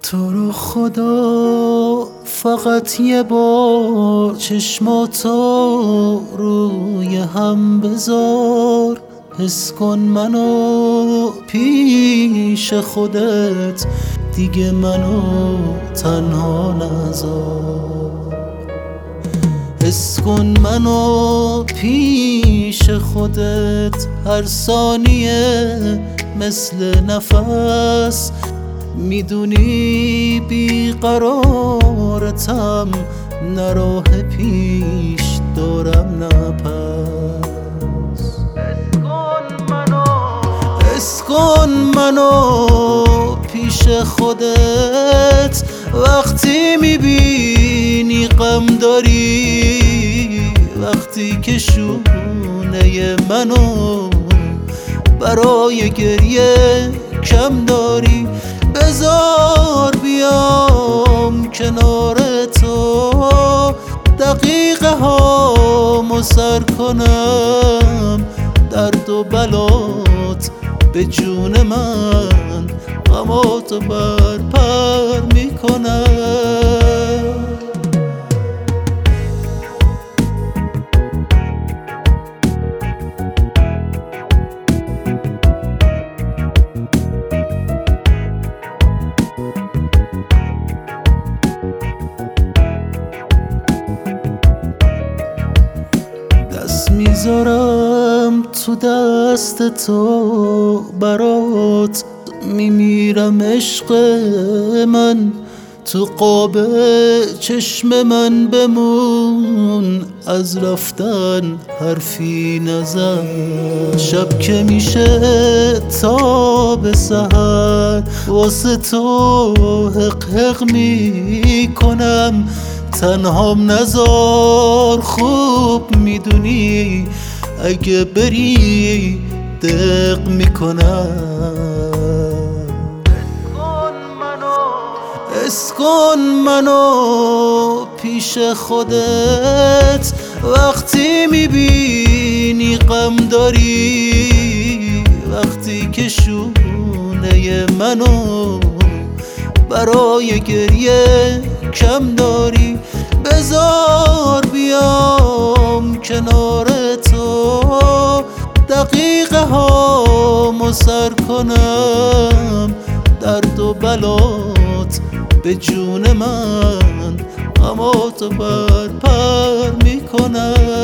تو رو خدا فقط یه بار چشماتو روی هم بذار، حس کن منو پیش خودت، دیگه منو تنها نذار. حس کن منو پیش خودت، هر ثانیه مثل نفس، میدونی بیقرارتم، نه راه پیش دارم نه پس. حس کن منو پیش خودت، وقتی میبینی غم داری، وقتی که شونه منو برای گریه کم داری، بذار بیام کنار تو، دقیقه هامو سر کنم، درد و بلات به جون من، غماتو برپر میکنم. دست میذارم تو دست تو، برات میمیرم عشق من، تو قاب چشم من بمون، از رفتن حرفی نزن. شب که میشه تا به سحر، واسه تو حق حق میکنم، تنهام نذار، خوب میدونی اگه بری دق میکنم. حس کن منو پیش خودت، وقتی میبینی غم داری، وقتی که شونه منو برای گریه کم داری، بذار بیام کنار تو، دقیقه هامو سر کنم، درد و بلات به جون من، غماتو برپر میکنم.